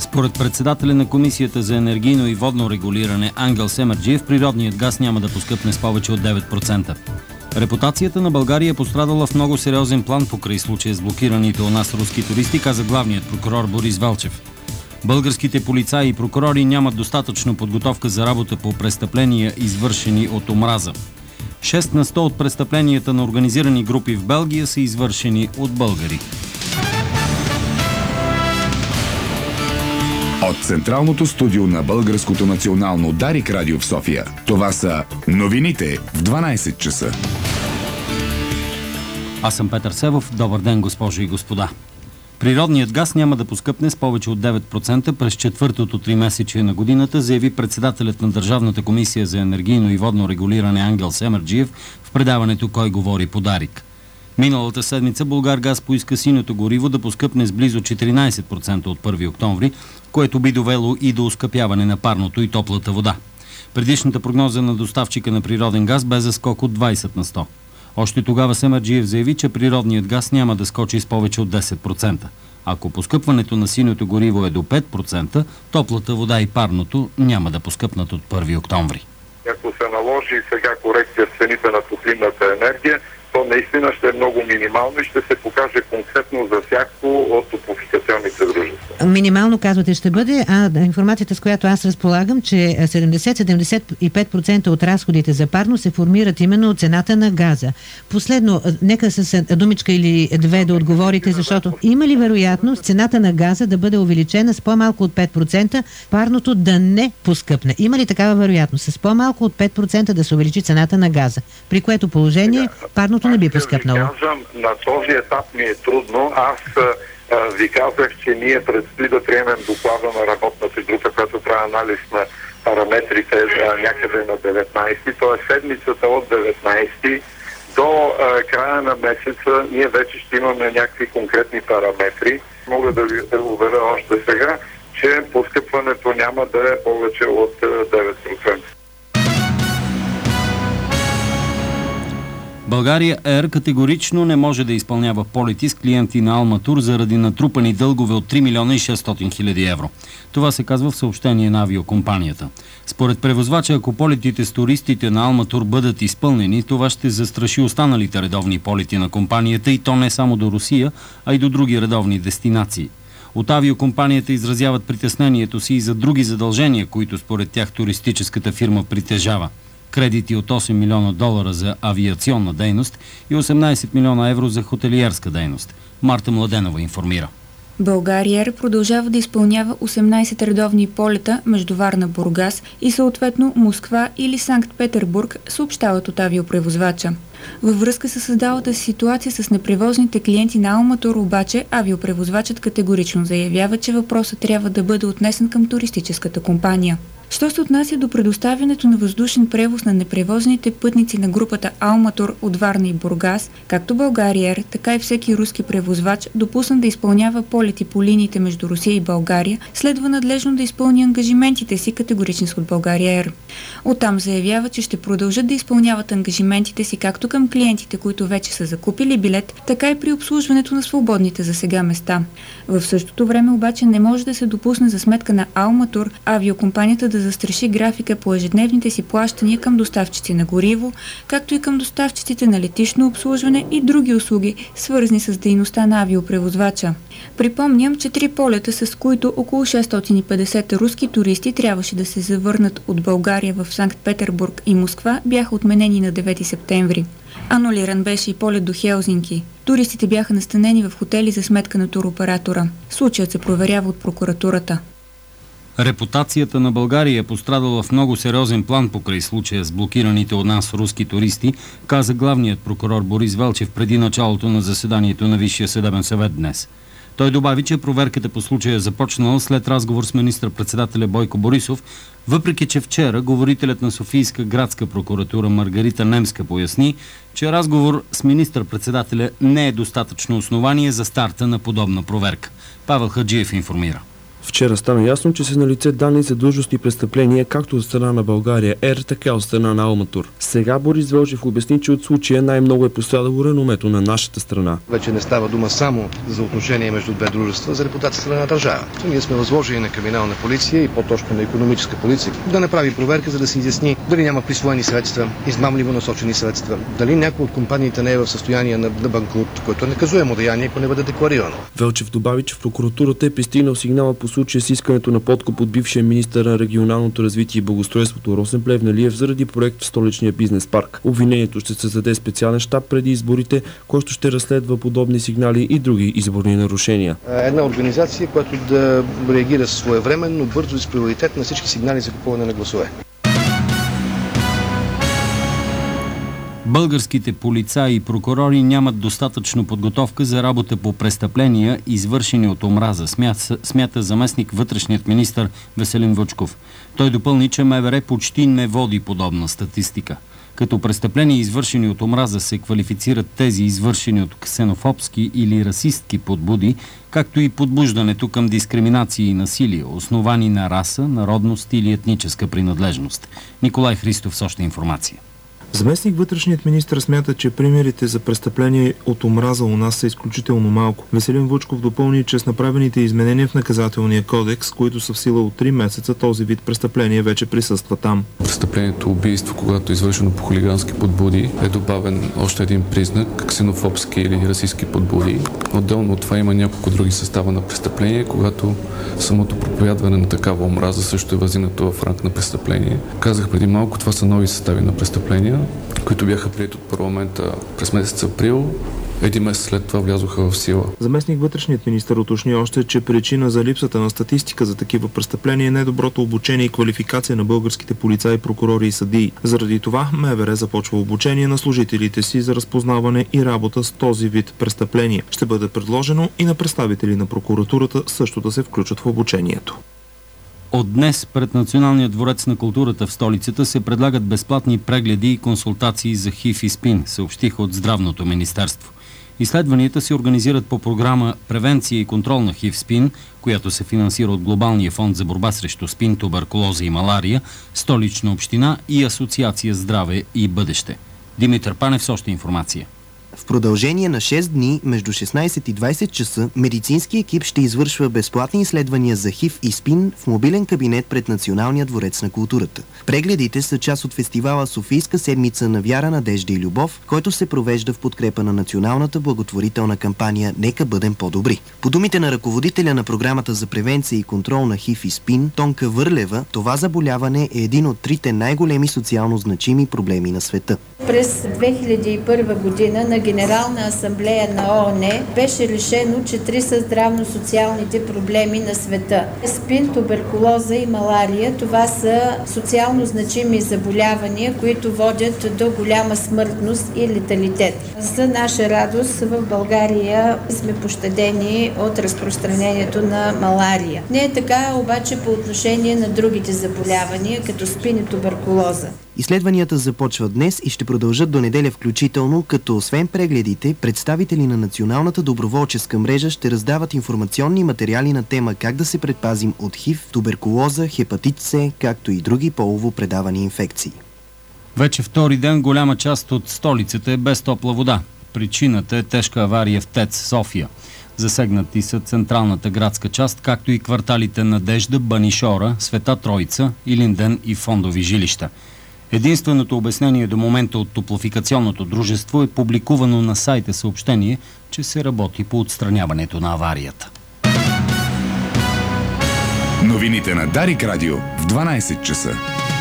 Според председателя на Комисията за енергийно и водно регулиране Ангел Семерджиев, природният газ няма да поскъпне с повече от 9%. Репутацията на България е пострадала в много сериозен план покрай случая с блокираните у нас руски туристи, каза главният прокурор Борис Велчев. Българските полицаи и прокурори нямат достатъчно подготовка за работа по престъпления, извършени от омраза. 6 на 100 от престъпленията на организирани групи в Белгия са извършени от българи. От Централното студио на Българското национално Дарик радио в София, това са новините в 12 часа. Аз съм Петър Севов. Добър ден, госпожи и господа. Природният газ няма да поскъпне с повече от 9% през четвъртото тримесечие на годината, заяви председателят на Държавната комисия за енергийно и водно регулиране Ангел Семерджиев в предаването «Кой говори по Дарик». Миналата седмица Булгаргаз поиска синьото гориво да поскъпне с близо 14% от 1 октомври, което би довело и до оскъпяване на парното и топлата вода. Предишната прогноза на доставчика на природен газ бе за скок от 20 на 100. Още тогава Семерджиев заяви, че природният газ няма да скочи с повече от 10%. Ако поскъпването на синьото гориво е до 5%, топлата вода и парното няма да поскъпнат от 1 октомври. Ако се наложи сега корекция в цените на топлинната енергия, то наистина ще е много минимално и ще се покаже конкретно за всяко от топлофикационните дружества. Минимално, казвате, ще бъде, информацията, с която аз разполагам, че 70-75% от разходите за парно се формират именно от цената на газа. Последно, нека с думичка или две да отговорите, защото има ли вероятност цената на газа да бъде увеличена с по-малко от 5%, парното да не поскъпне? Има ли такава вероятност? С по-малко от 5% да се увеличи цената на газа, при което положение парното не би поскъпнало? На този етап ми е трудно. Аз ви казах, че ние предстои да приемем доклада на работната група, която прави анализ на параметрите някъде на 19, т.е. седмицата от 19 до края на месеца ние вече ще имаме някакви конкретни параметри. Мога да ви уверя още сега, че поскъпването няма да е повече от 9%. България Ер категорично не може да изпълнява полети с клиенти на Алматур заради натрупани дългове от 3 милиона и 600 хиляди евро. Това се казва в съобщение на авиокомпанията. Според превозвача, ако полетите с туристите на Алматур бъдат изпълнени, това ще застраши останалите редовни полети на компанията, и то не само до Русия, а и до други редовни дестинации. От авиокомпанията изразяват притеснението си и за други задължения, които според тях туристическата фирма притежава. Кредити от 8 милиона долара за авиационна дейност и 18 милиона евро за хотелиерска дейност. Марта Младенова информира. България продължава да изпълнява 18 редовни полета между Варна, Бургас и съответно Москва или Санкт-Петербург, съобщават от авиопревозвача. Във връзка с създалата ситуация с непревозните клиенти на Алматур обаче, авиопревозвачът категорично заявява, че въпросът трябва да бъде отнесен към туристическата компания. Що се отнася до предоставянето на въздушен превоз на непревозените пътници на групата Алматур от Варна и Бургас, както България, така и всеки руски превозвач, допуснат да изпълнява полети по линиите между Русия и България, следва надлежно да изпълни ангажиментите си, категорични от България. Оттам заявява, че ще продължат да изпълняват ангажиментите си както към клиентите, които вече са закупили билет, така и при обслужването на свободните за сега места. В същото време обаче не може да се допусне за сметка на Алматур авиокомпанията да застраши графика по ежедневните си плащания към доставчици на гориво, както и към доставчиците на летищно обслужване и други услуги, свързани с дейността на авиопревозвача. Припомням, че 3 полета, с които около 650 руски туристи трябваше да се завърнат от България в Санкт-Петербург и Москва, бяха отменени на 9 септември. Анулиран беше и полет до Хелзинки. Туристите бяха настанени в хотели за сметка на туроператора. Случаят се проверява от прокуратурата. Репутацията на България е пострадала в много сериозен план покрай случая с блокираните от нас руски туристи, каза главният прокурор Борис Велчев преди началото на заседанието на Висшия съдебен съвет днес. Той добави, че проверката по случая е започнала след разговор с министър-председателя Бойко Борисов, въпреки че вчера говорителят на Софийска градска прокуратура Маргарита Немска поясни, че разговор с министър-председателя не е достатъчно основание за старта на подобна проверка. Павел Хаджиев информира. Вчера стана ясно, че са налице данни за длъжностни престъпления както от страна на България Ер, така от страна на Алматур. Сега Борис Велчев обясни, че от случая най-много е пострадало реномето на нашата страна. Вече не става дума само за отношение между две дружества, за репутацията на държава. Ние сме възложили на криминална полиция и по-точно на икономическа полиция да направи проверка, за да се изясни дали няма присвоени средства, измамливо насочени средства, дали някой от компаниите не е в състояние на банкрут, което е наказуемо деяние, ако не бъде декларирано. Велчев добави, че в прокуратурата е пристигнал сигнала по случая с искането на подкуп от бившия министър на регионалното развитие и благоустройството Росен Плевнелиев заради проект в столичния бизнес парк. Обвинението ще създаде специален щаб преди изборите, който ще разследва подобни сигнали и други изборни нарушения. Една организация, която да реагира своевременно, бързо и с приоритет на всички сигнали за купуване на гласове. Българските полицаи и прокурори нямат достатъчно подготовка за работа по престъпления, извършени от омраза, смята заместник вътрешният министър Веселин Вучков. Той допълни, че МВР почти не води подобна статистика. Като престъпления, извършени от омраза, се квалифицират тези, извършени от ксенофобски или расистки подбуди, както и подбуждането към дискриминация и насилие, основани на раса, народност или етническа принадлежност. Николай Христов с още информация. Заместник вътрешният министър смята, че примерите за престъпления от омраза у нас са изключително малко. Веселин Вучков допълни, че с направените изменения в наказателния кодекс, които са в сила от 3 месеца, този вид престъпление вече присъства там. Престъплението убийство, когато е извършено по хулигански подбуди, е добавен още един признак – ксенофобски или расистски подбуди. Отделно от това има няколко други състава на престъпление, когато самото проповядване на такава омраза също е възнато в ранг на престъпление. Казах преди малко, това са нови състави на престъпления, които бяха приети от парламента през месец април. Един месец след това влязоха в сила. Заместник вътрешният министър уточни още, че причина за липсата на статистика за такива престъпления е недоброто обучение и квалификация на българските полицаи, прокурори и съдии. Заради това МВР започва обучение на служителите си за разпознаване и работа с този вид престъпления. Ще бъде предложено и на представители на прокуратурата също да се включат в обучението. От днес пред Националния дворец на културата в столицата се предлагат безплатни прегледи и консултации за ХИВ и СПИН, съобщиха от Здравното министерство. Изследванията се организират по програма Превенция и контрол на ХИВ-СПИН, която се финансира от Глобалния фонд за борба срещу СПИН, туберкулоза и малария, Столична община и Асоциация Здраве и бъдеще. Димитър Панев с още информация. В продължение на 6 дни, между 16 и 20 часа, медицински екип ще извършва безплатни изследвания за ХИВ и СПИН в мобилен кабинет пред Националния дворец на културата. Прегледите са част от фестивала Софийска седмица на вяра, надежда и любов, който се провежда в подкрепа на националната благотворителна кампания «Нека бъдем по-добри». По думите на ръководителя на програмата за превенция и контрол на ХИВ и СПИН, Тонка Върлева, това заболяване е един от 3 най-големи социално значими проблеми на света. През 2001 година на Генерална асамблея на ООН беше решено, че 3 са здравно-социалните проблеми на света. СПИН, туберкулоза и малария. Това са социално значими заболявания, които водят до голяма смъртност и леталитет. За наша радост в България сме пощадени от разпространението на малария. Не е така обаче по отношение на другите заболявания, като СПИН и туберкулоза. Изследванията започват днес и ще продължат до неделя включително, като освен прегледите, представители на Националната доброволческа мрежа ще раздават информационни материали на тема как да се предпазим от ХИВ, туберкулоза, хепатит С, както и други полово предавани инфекции. Вече втори ден голяма част от столицата е без топла вода. Причината е тежка авария в ТЕЦ София. Засегнати са централната градска част, както и кварталите Надежда, Банишора, Света Троица, Илинден и Фондови жилища. Единственото обяснение до момента от топлофикационното дружество е публикувано на сайта съобщение, че се работи по отстраняването на аварията. Новините на Дарик Радио в 12 часа.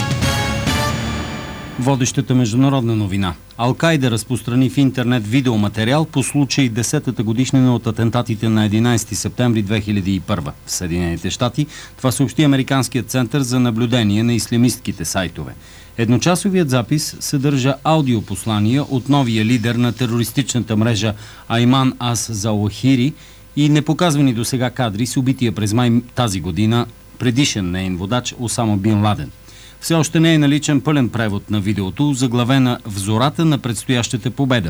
Водещата международна новина. Ал-Кайда разпространи в интернет видеоматериал по случай 10-та годишнина от атентатите на 11 септември 2001 в Съединените щати. Това съобщи Американският център за наблюдение на ислямистките сайтове. Едночасовият запис съдържа аудиопослания от новия лидер на терористичната мрежа Айман Ас-Завахири и непоказвани досега кадри с убития през май тази година предишен неин водач Осама Бин Ладен. Все още не е наличен пълен превод на видеото, заглавена «В зората на предстоящата победа».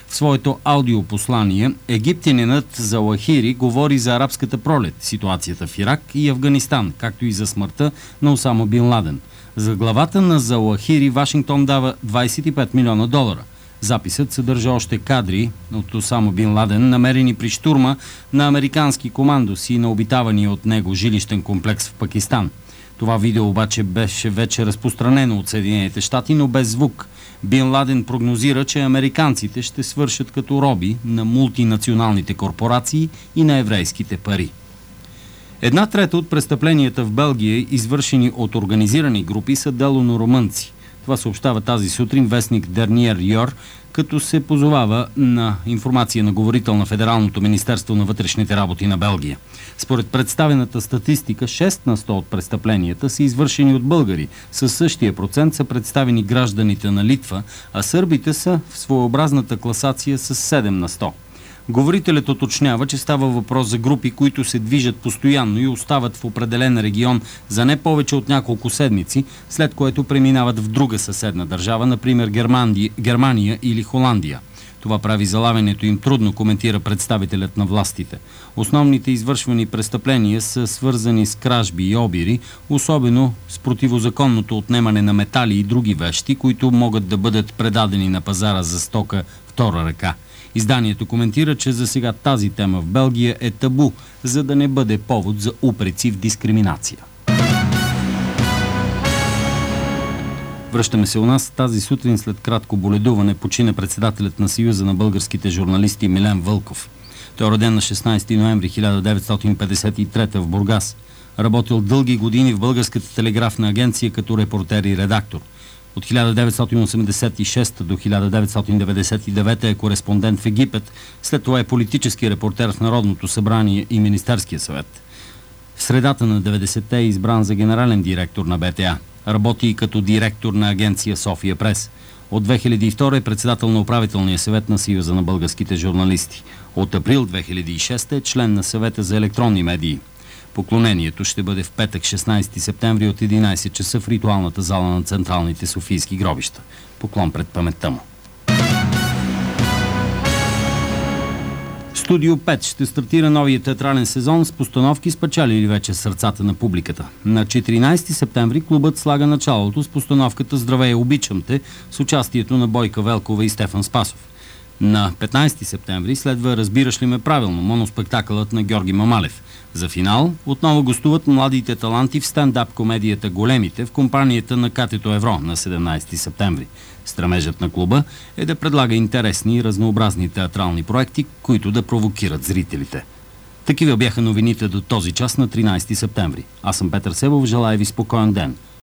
В своето аудиопослание египтянинът Залахири говори за арабската пролет, ситуацията в Ирак и Афганистан, както и за смъртта на Осама Бин Ладен. За главата на Залахири Вашингтон дава $25 милиона. Записът съдържа още кадри от Осама Бин Ладен, намерени при штурма на американски командоси на обитавания от него жилищен комплекс в Пакистан. Това видео обаче беше вече разпространено от Съединените щати, но без звук. Бин Ладен прогнозира, че американците ще свършат като роби на мултинационалните корпорации и на еврейските пари. 1/3 от престъпленията в Белгия, извършени от организирани групи, са дело на румънци. Това съобщава тази сутрин вестник Dernier Jour, като се позовава на информация на говорител на Федералното министерство на вътрешните работи на Белгия. Според представената статистика, 6% от престъпленията са извършени от българи. Със същия процент са представени гражданите на Литва, а сърбите са в своеобразната класация с 7%. Говорителят уточнява, че става въпрос за групи, които се движат постоянно и остават в определен регион за не повече от няколко седмици, след което преминават в друга съседна държава, например Германия или Холандия. Това прави залавянето им трудно, коментира представителят на властите. Основните извършвани престъпления са свързани с кражби и обири, особено с противозаконното отнемане на метали и други вещи, които могат да бъдат предадени на пазара за стока втора ръка. Изданието коментира, че за сега тази тема в Белгия е табу, за да не бъде повод за упреци в дискриминация. Връщаме се у нас. Тази сутрин след кратко боледуване почина председателят на Съюза на българските журналисти Милен Вълков. Той е роден на 16 ноември 1953 в Бургас. Работил дълги години в Българската телеграфна агенция като репортер и редактор. От 1986 до 1999 е кореспондент в Египет, след това е политически репортер в Народното събрание и Министерския съвет. В средата на 90-те е избран за генерален директор на БТА. Работи и като директор на агенция София Прес. От 2002 е председател на управителния съвет на Съюза на българските журналисти. От април 2006 е член на съвета за електронни медии. Поклонението ще бъде в петък, 16 септември от 11 часа в ритуалната зала на централните софийски гробища. Поклон пред паметта му. Студио 5 ще стартира новия театрален сезон с постановки, спечелили вече сърцата на публиката. На 14 септември клубът слага началото с постановката "Здравей, обичам те" с участието на Бойка Велкова и Стефан Спасов. На 15 септември следва "Разбираш ли ме правилно" моноспектакълът на Георги Мамалев. За финал отново гостуват младите таланти в стендап комедията "Големите" в компанията на Катето Евро на 17 септември. Стремежът на клуба е да предлага интересни и разнообразни театрални проекти, които да провокират зрителите. Такива бяха новините до този час на 13 септември. Аз съм Петър Себов, желая ви спокоен ден.